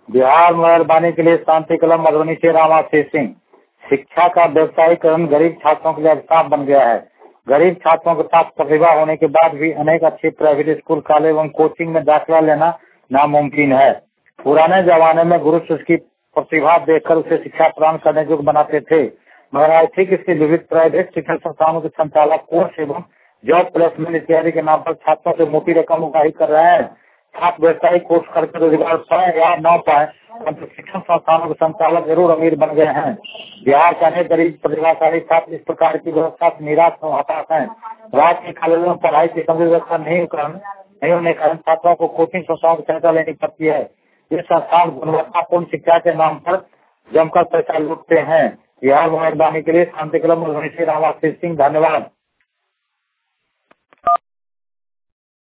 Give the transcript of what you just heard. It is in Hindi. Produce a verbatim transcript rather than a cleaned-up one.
बिहार मेहरबानी के लिए शांति कलम मधुबनी से रामाशीष सिंह। शिक्षा का व्यवसायीकरण गरीब छात्रों के लिए अभिशाप बन गया है। गरीब छात्रों के पास प्रतिभा होने के बाद भी अनेक अच्छे प्राइवेट स्कूल, कॉलेज एवं कोचिंग में दाखिला लेना नामुमकिन है। पुराने जमाने में गुरु उसकी प्रतिभा देखकर उसे शिक्षा प्रदान करने योग्य बनाते थे, मगर आज ठीक इसके विविध प्राइवेट शिक्षण संस्थानों के संचालक कोर्स एवं जॉब प्लेसमेंट इत्यादि के नाम पर छात्रों से मोटी रकम उगाही कर रहे हैं। छात्र व्यवसायिक कोर्स करके रोजगार पाए या न पाए, परंतु शिक्षण संस्थानों के संचालक जरूर अमीर बन गए हैं। बिहार के अनेक गरीब प्रतिभाशाली छात्र इस प्रकार की व्यवस्था से निराश और हताश हैं। राज्य के कॉलेजों में पढ़ाई की समृद्ध व्यवस्था नहीं नहीं होने के कारण छात्रों को कोचिंग संस्थाओं की सहायता लेनी पड़ती है। ये संस्थान गुणवत्तापूर्ण शिक्षा के नाम पर जमकर पैसा लूटते हैं। बिहार मेहरबानी के लिए शांति कलम रामाशीष सिंह। धन्यवाद।